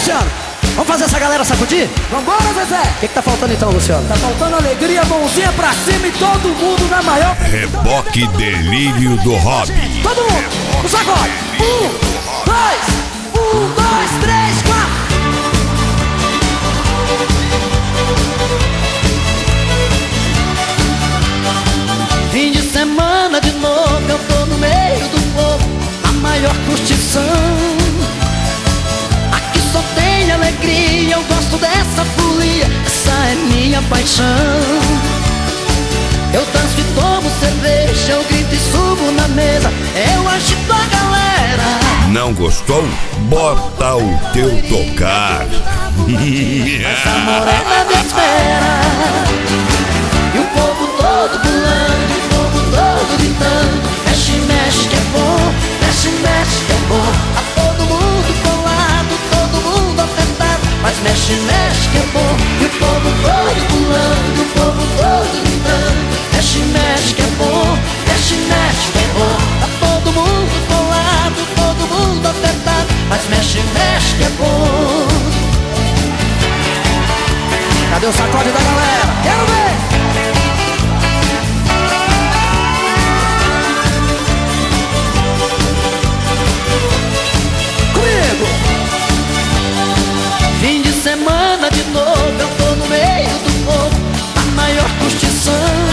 Luciano? Vamos fazer essa galera sacudir? Vambora, Zezé! O que tá faltando então, Luciano? Tá faltando alegria, mãozinha pra cima e todo mundo na maior. Reboque Delírio do Hobby. Todo mundo, o sacode. 1, 2, 3, 4. Fim de semana de novo, eu tô no meio do povo, a maior curtição. Aqui só tem alegria, eu gosto dessa folia, essa é minha paixão. Eu danço e tomo cerveja, eu grito e subo na mesa, eu agito a galera. Não gostou? Bota o teu tocar. Essa morena me espera. E o povo todo pulando, o povo todo gritando. Mexe, mexe que é bom, mexe, mexe que é bom. Tá todo mundo colado, todo mundo apertado, mas mexe, mexe que é bom. E o povo todo pulando, o povo todo gritando. Mexe, mexe que é bom, mexe, mexe que é bom. Tá todo mundo colado, todo mundo apertado, mas mexe, mexe que é bom. Cadê o sacode da galera? Quero ver! Fim de semana de novo, eu tô no meio do povo, a maior curtição.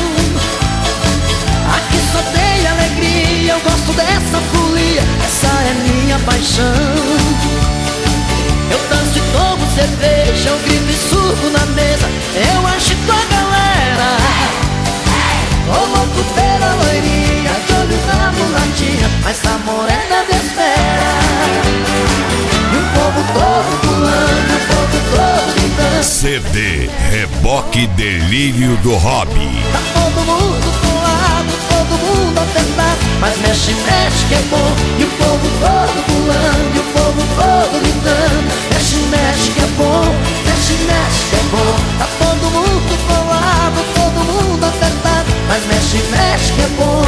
Aqui só tem alegria, eu gosto dessa folia, essa é minha paixão. Eu danço e tomo cerveja, eu grito e subo na mesa, eu agito a galera. Ô louco pela loirinha, de olho na mulatinha, mas a morena me espera. E o povo todo pulando, o povo todo gritando. CD Reboque Delírio do Hobby. Tá todo mundo colado, todo mundo apertado, mas mexe, mexe que é bom. E o povo todo pulando, e o povo todo gritando. Mexe, mexe que é bom, mexe, mexe que é bom. Tá todo mundo colado, todo mundo apertado, mas mexe, mexe que é bom.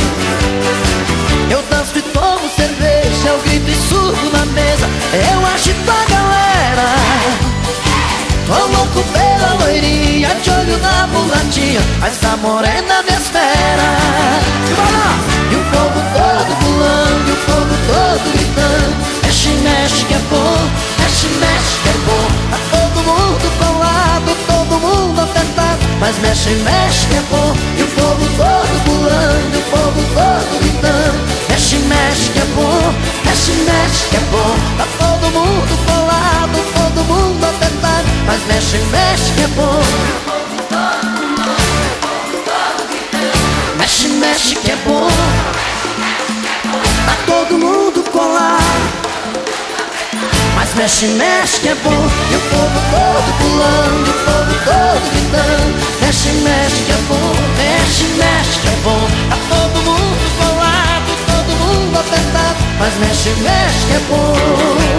Eu danço e tomo cerveja, eu grito e subo na mesa, eu agito a galera. Tô louco pela loirinha, de olho na mulatinha, mas a morena me espera. E o povo todo pulando, e o povo todo gritando. Mexe, mexe que é bom, mexe, mexe que é bom. Tá todo mundo colado, todo mundo apertado, mas mexe, mexe que é bom. E o povo todo pulando, e o povo todo gritando. Mexe, mexe que é bom, mexe, mexe que é bom. Tá todo mundo colado, todo mundo apertado, mas mexe, mexe que é bom. Mexe, mexe que é bom. Tá todo mundo colado, mas mexe, mexe que é bom. E o povo todo pulando, e o povo todo gritando. Mexe, mexe que é bom, mexe, mexe que é bom. Tá todo mundo colado, todo mundo apertado, mas mexe, mexe que é bom.